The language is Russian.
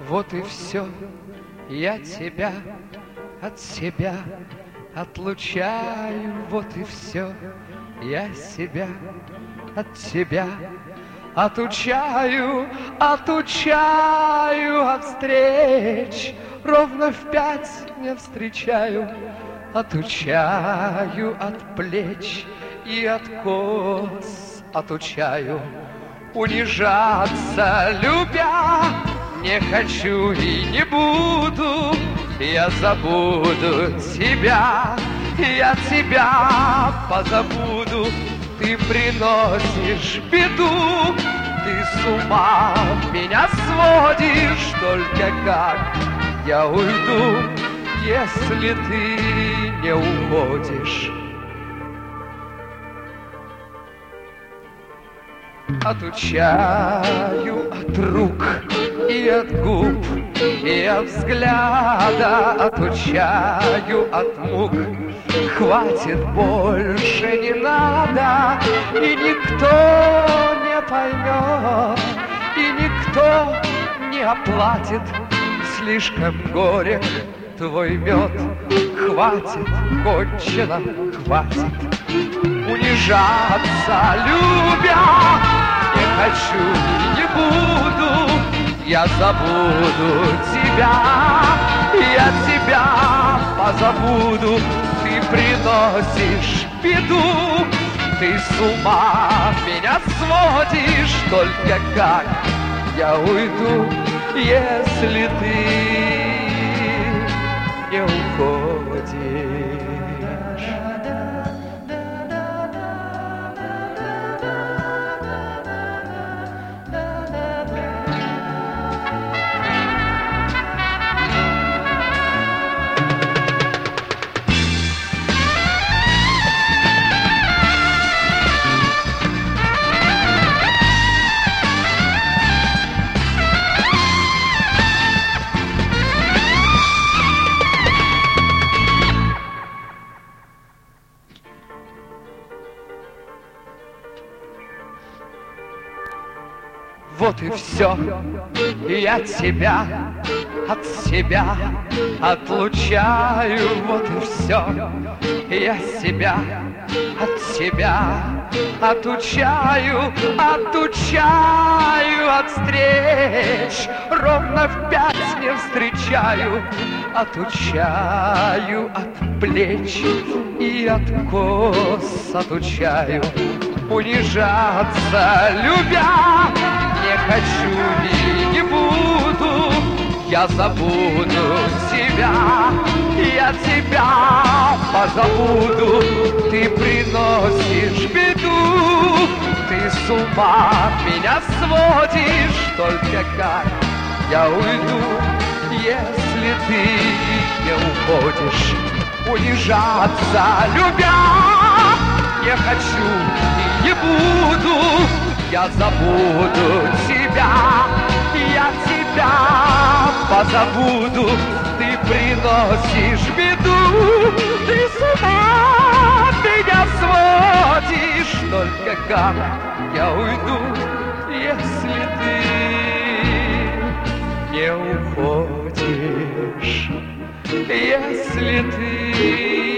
Вот и все, я тебя от себя отлучаю. Вот и все, я себя от тебя отучаю, отучаю от встреч. Ровно в 5 не встречаю. Отучаю от плеч и от кос, отучаю унижаться, любя. Не хочу и не буду, я забуду тебя, я тебя позабуду. Ты приносишь беду, ты с ума меня сводишь. Только как я уйду, если ты не уходишь? Отучаю от рук и от губ, и от взгляда, отучаю от мук. Хватит, больше не надо, и никто не поймет, и никто не оплатит. Слишком горек твой мед. Хватит, кончено, хватит унижаться, любя. Не хочу и не буду, я забуду тебя, я тебя позабуду. Ты приносишь беду, ты с ума меня сводишь. Только как я уйду, если ты не уходишь? Вот и все, я тебя от себя отлучаю. Вот и все, я себя от себя отучаю, отучаю от встреч. Ровно в 5 не встречаю. Отучаю от плеч и от кос, отучаю унижаться, любя. Не хочу и не буду, я забуду себя, я тебя позабуду. Ты приносишь беду, ты с ума меня сводишь. Только как я уйду, если ты не уходишь? Унижаться, любя. Не хочу и не буду, я забуду тебя, я тебя позабуду. Ты приносишь беду, ты с ума меня сводишь. Только как я уйду, если ты не уходишь? Если ты